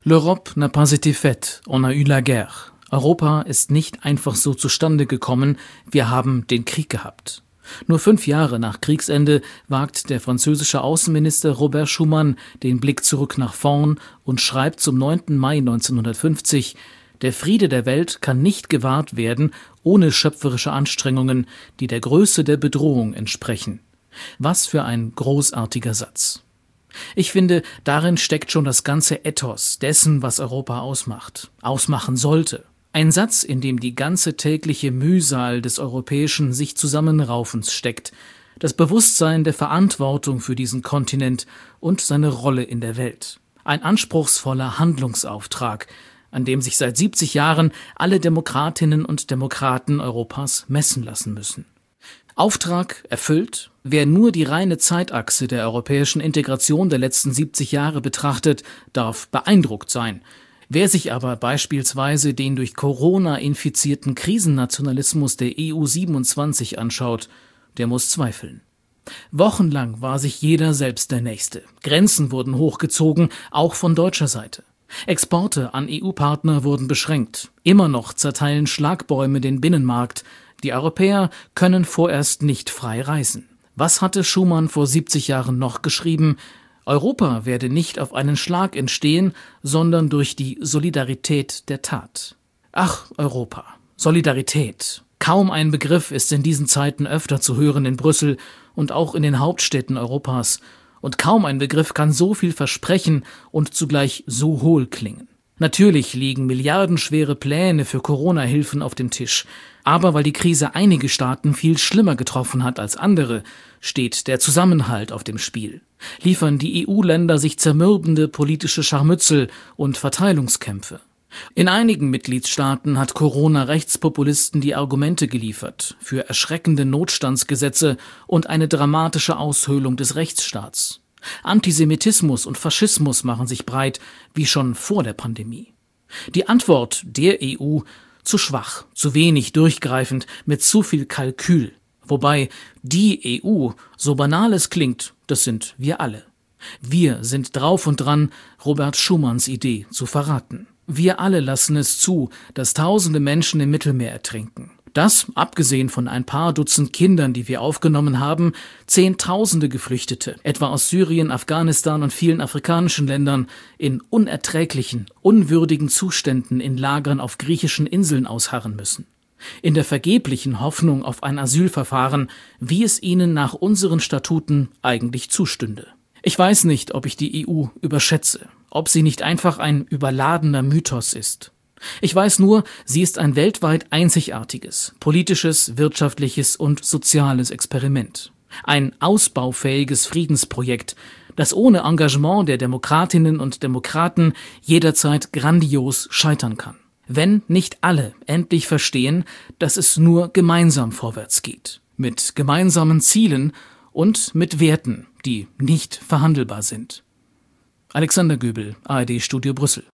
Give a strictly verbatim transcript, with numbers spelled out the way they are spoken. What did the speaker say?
L'Europe n'a pas été faite, on a eu la guerre. Europa ist nicht einfach so zustande gekommen, wir haben den Krieg gehabt. Nur fünf Jahre nach Kriegsende wagt der französische Außenminister Robert Schuman den Blick zurück nach vorn und schreibt zum neunten Mai neunzehnhundertfünfzig: Der Friede der Welt kann nicht gewahrt werden ohne schöpferische Anstrengungen, die der Größe der Bedrohung entsprechen. Was für ein großartiger Satz. Ich finde, darin steckt schon das ganze Ethos dessen, was Europa ausmacht, ausmachen sollte. Ein Satz, in dem die ganze tägliche Mühsal des europäischen Sich-Zusammenraufens steckt, das Bewusstsein der Verantwortung für diesen Kontinent und seine Rolle in der Welt. Ein anspruchsvoller Handlungsauftrag, an dem sich seit siebzig Jahren alle Demokratinnen und Demokraten Europas messen lassen müssen. Auftrag erfüllt, wer nur die reine Zeitachse der europäischen Integration der letzten siebzig Jahre betrachtet, darf beeindruckt sein. Wer sich aber beispielsweise den durch Corona infizierten Krisennationalismus der E U siebenundzwanzig anschaut, der muss zweifeln. Wochenlang war sich jeder selbst der Nächste. Grenzen wurden hochgezogen, auch von deutscher Seite. Exporte an E U-Partner wurden beschränkt. Immer noch zerteilen Schlagbäume den Binnenmarkt. Die Europäer können vorerst nicht frei reisen. Was hatte Schuman vor siebzig Jahren noch geschrieben? Europa werde nicht auf einen Schlag entstehen, sondern durch die Solidarität der Tat. Ach, Europa. Solidarität. Kaum ein Begriff ist in diesen Zeiten öfter zu hören in Brüssel und auch in den Hauptstädten Europas. Und kaum ein Begriff kann so viel versprechen und zugleich so hohl klingen. Natürlich liegen milliardenschwere Pläne für Corona-Hilfen auf dem Tisch. Aber weil die Krise einige Staaten viel schlimmer getroffen hat als andere, steht der Zusammenhalt auf dem Spiel. Liefern die E U-Länder sich zermürbende politische Scharmützel und Verteilungskämpfe. In einigen Mitgliedstaaten hat Corona Rechtspopulisten die Argumente geliefert für erschreckende Notstandsgesetze und eine dramatische Aushöhlung des Rechtsstaats. Antisemitismus und Faschismus machen sich breit, wie schon vor der Pandemie. Die Antwort der E U: zu schwach, zu wenig durchgreifend, mit zu viel Kalkül. Wobei die E U, so banal es klingt, das sind wir alle. Wir sind drauf und dran, Robert Schumans Idee zu verraten. Wir alle lassen es zu, dass tausende Menschen im Mittelmeer ertrinken. Das, abgesehen von ein paar Dutzend Kindern, die wir aufgenommen haben, Zehntausende Geflüchtete, etwa aus Syrien, Afghanistan und vielen afrikanischen Ländern, in unerträglichen, unwürdigen Zuständen in Lagern auf griechischen Inseln ausharren müssen. In der vergeblichen Hoffnung auf ein Asylverfahren, wie es ihnen nach unseren Statuten eigentlich zustünde. Ich weiß nicht, ob ich die E U überschätze, ob sie nicht einfach ein überladener Mythos ist. Ich weiß nur, sie ist ein weltweit einzigartiges, politisches, wirtschaftliches und soziales Experiment. Ein ausbaufähiges Friedensprojekt, das ohne Engagement der Demokratinnen und Demokraten jederzeit grandios scheitern kann. Wenn nicht alle endlich verstehen, dass es nur gemeinsam vorwärts geht. Mit gemeinsamen Zielen und mit Werten, die nicht verhandelbar sind. Alexander Göbel, A R D Studio Brüssel.